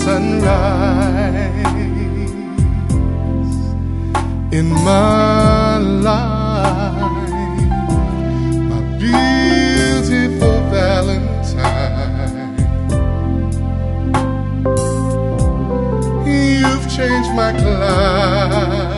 sunrise in my life, my beautiful Valentine. You've changed my clouds